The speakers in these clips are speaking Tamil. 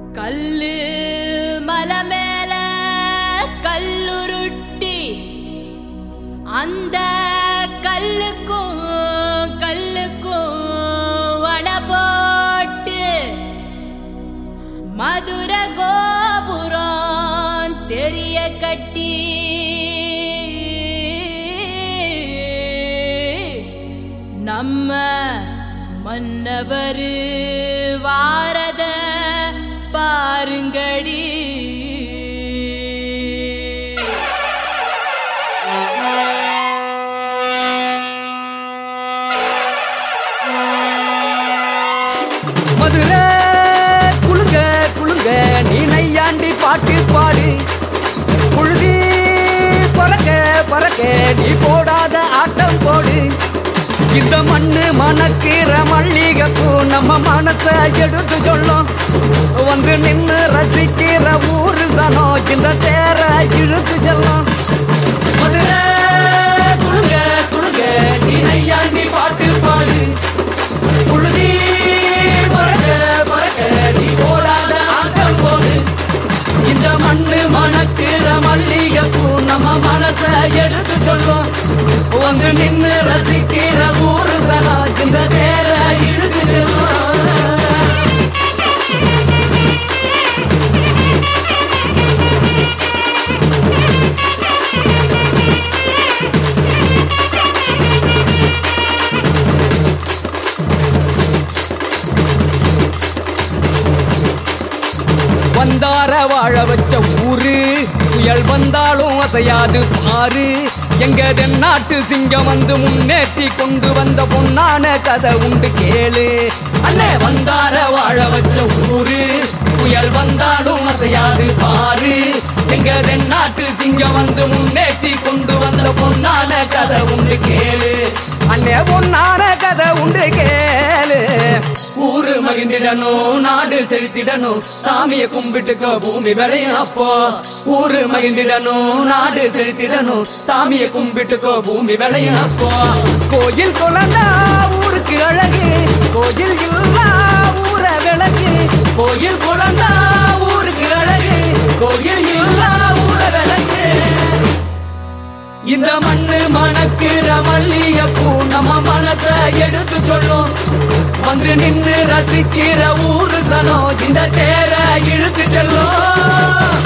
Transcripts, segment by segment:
கல்லு மலை மேல கல்லுருட்டி அந்த கல்லுக்கும் வட போட்டு மதுர கோபுரம் தெரிய கட்டி நம்ம மன்னவர் வாரத பாருங்கடி. மதுரை குளுங்க குளுங்க நீ நையாண்டி பாட்டு பாடு, புழுதி பறக்க பறக்க நீ போடாத ஆட்டம் போடு. இந்த மண்ணு மணக்கிற மல்லிகைப்பூ நம்ம மனச எடுத்து சொல்லும், வந்து நின்று ரசிக்கிற ஊரு சனம் இந்த தேர இழுத்து செல்லும். மதுரை குளுங்க குளுங்க நீ நையாண்டி பாட்டு பாடு, புழுதி பறக்க பறக்க நீ போடாத ஆட்டம் போடு. இந்த மண்ணு மணக்கிற மல்லிகைப்பூ நம்ம மனச எடுத்து சொல்லும், வந்து நின்று ரசிக்கிற ஊரு சனா இந்த தேர இழுத்து செல்லும். வந்தார வாழ வச்ச ஊரு, புயல் வந்தாலும் அசையாது பாரு. எங்க தென்னாட்டு சிங்கம் வந்து முன்னேற்றி கொண்டு வந்த பொன்னான கதை உண்டு கேளு. அண்ணே வந்தார வாழ வச்ச ஊரு, புயல் வந்தாலும் அசையாது பாரு. எங்க தென்னாட்டு சிங்கம் வந்து முன்னேற்றி கொண்டு வந்த பொன்னான கதை உண்டு கேளு. அண்ணே பொன்னான கதை உண்டு கேளு. ஊரு மகிழ்ந்திடணும், நாடு செலுத்திடணும், சாமியை கும்பிட்டுக்க பூமி விளையும் அப்போ. ஊரு மகிழ்ந்திடணும், நாடு செலுத்திடணும், சாமியை கும்பிட்டுக்க பூமி விளையும் அப்போ. கோயில் குழந்தா ஊருக்கு அழகு, கோயில் இல்லா ஊர விளக்கு. கோயில் குழந்தா ஊருக்கு அழகு, கோயில் இல்லா ஊர விளக்கு. இந்த மண்ணு மணக்கிற மல்லிகைப்பூ நம்ம மனச எடுத்து சொல்லும், வந்து நின்று ரசிக்கிற ஊரு சனம் இந்த தேர இழுத்து செல்லும்.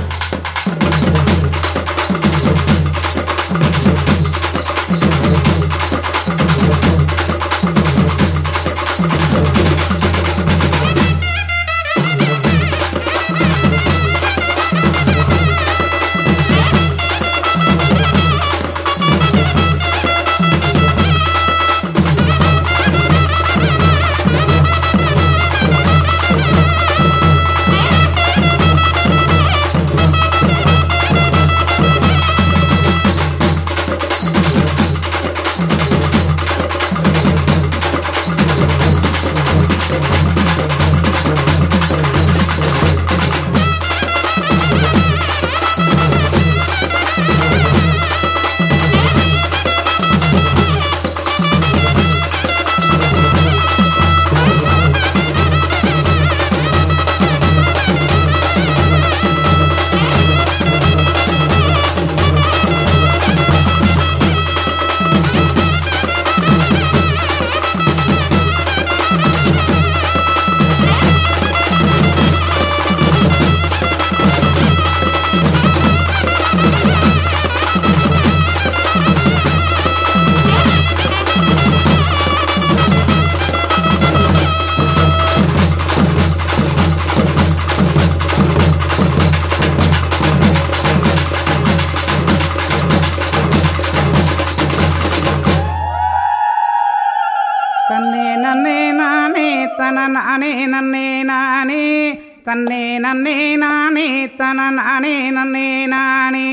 தன்னே நன்னே நானே தன நானே நன்னே நானே, தன்னே நன்னே நானே தன நானே நன்னே நானே.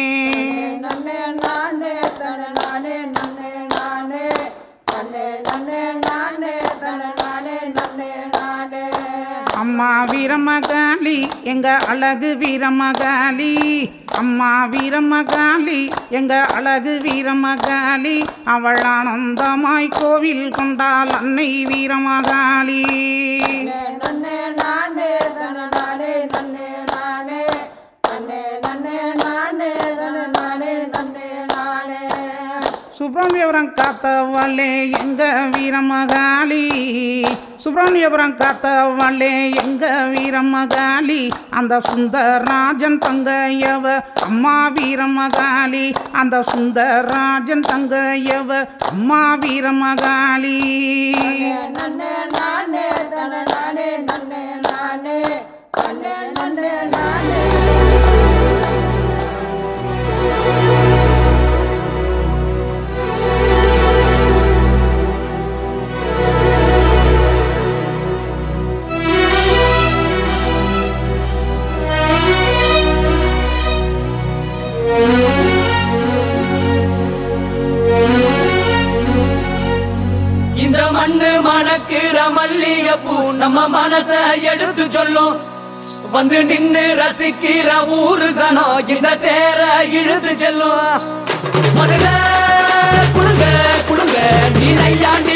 நன்னே நானே தன நானே நன்னே நானே, தன்னே நன்னே நானே தன நானே நன்னே நானே. அம்மா வீரமகாளி எங்க அழகு வீரமகாளி, அம்மா வீரமகாளி எங்க அழகு வீரமகாளி. அவள் ஆனந்தமாய் கோவில் கொண்டாள் அன்னை வீரமகாளி. நன்னே நானே தன சுப்பிரமணியபுரம் காத்தவளே எங்க வீரமகாளி, சுப்பிரமணியபுரம் காத்தவளே எங்க வீரமகாளி, அந்த சுந்தரராஜன் தங்கையவ அம்மா வீரமகாளி, அந்த சுந்தரராஜன் தங்கையவ அம்மா வீரமகாளி. நன்னே நானே தன நானே நன்னே நானே தன்னே நன்னே நானே. இந்த மண்ணு மணக்கிற மல்லிகைப்பூ நம்ம மனச எடுத்து சொல்லும், வந்து நின்னு ரசிக்கிற ஊரு சனம் இந்த தேர இழுத்து செல்லும். மதுரை குழுங்க குழுங்க நீ நையாண்டி